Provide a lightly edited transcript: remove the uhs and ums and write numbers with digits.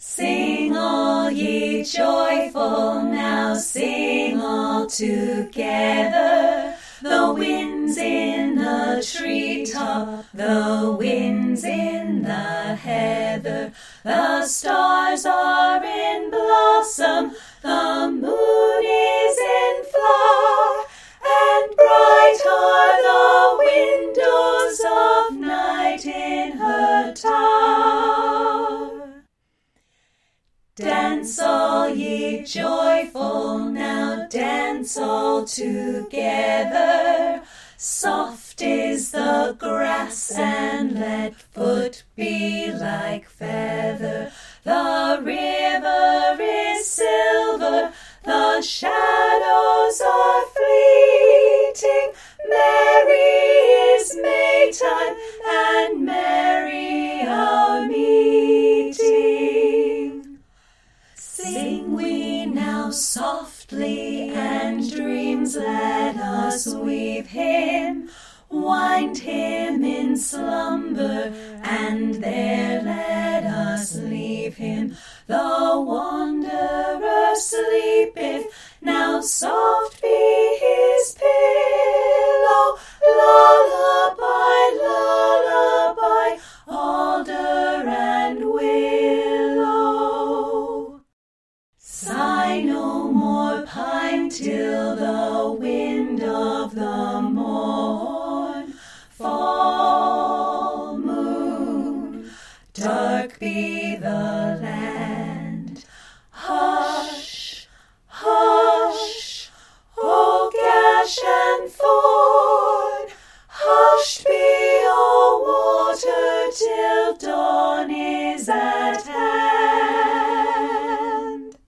Sing all ye joyful, now sing all together. The wind's in the treetop, the wind's in the heather. The stars are in blossom, the moon is in flower, and bright are the windows of night in her tower. Dance all ye joyful, now dance all together. Soft is the grass, and let foot be like feather. The river is silver, the shadows are fleeting. Merry is Maytime, and merry our meeting. Sing we now softly, and dreams let us weave him. Wind him in slumber, and there let us leave him. The wanderer sleepeth, now softly